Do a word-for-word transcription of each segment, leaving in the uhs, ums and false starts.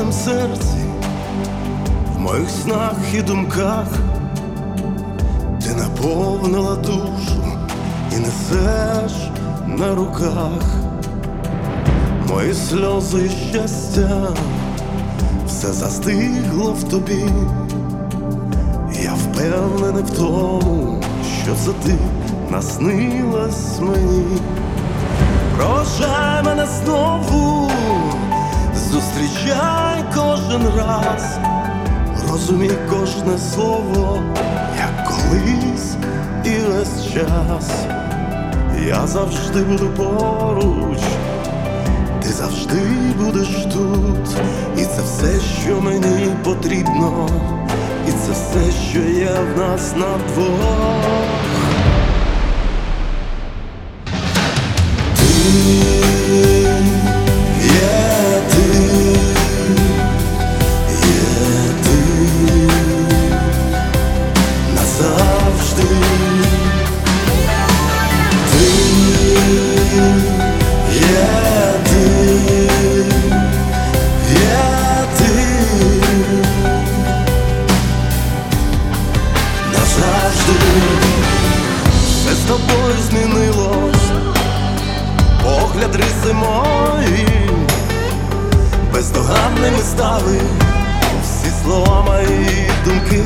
моїм серці, в моїх снах і думках ти наповнила душу і несеш на руках мої сльози і щастя, все застигло в тобі. Я впевнений в тому, що це ти наснилась мені. Проводжай мене знову, зустрічай кожен раз, розумій кожне слово, як колись і весь час. Я завжди буду поруч, ти завжди будеш тут. І це все, що мені потрібно, і це все, що є в нас на двох. Все з тобою змінилось, погляд риси мої бездоганними стали, всі слова мої думки.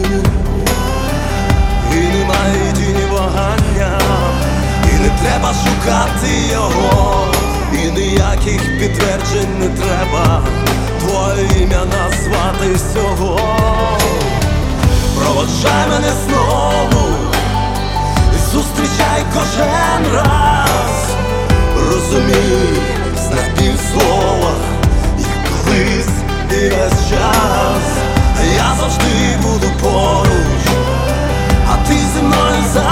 І немає тіні вагання, і не треба шукати його, і ніяких підтверджень не треба твоє ім'я назвати всього. Проводжай мене знову, зустрічай кожен раз, розумій з напівслова, як колись і весь час. Я завжди буду поруч, а ти зі мною завжди.